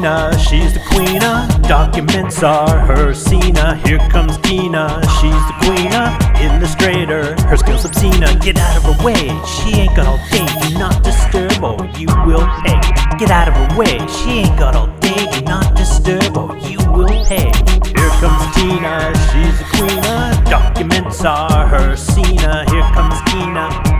Tina, she's the queen of documents are her Cena. Here comes Tina, she's the queen of illustrator, her skills obscene. Get out of her way, she ain't got all day, do not disturb or you will pay. Get out of her way, she ain't got all day, do not disturb or you will pay. Here comes Tina, she's the queen of documents are her Cena. Here comes Tina.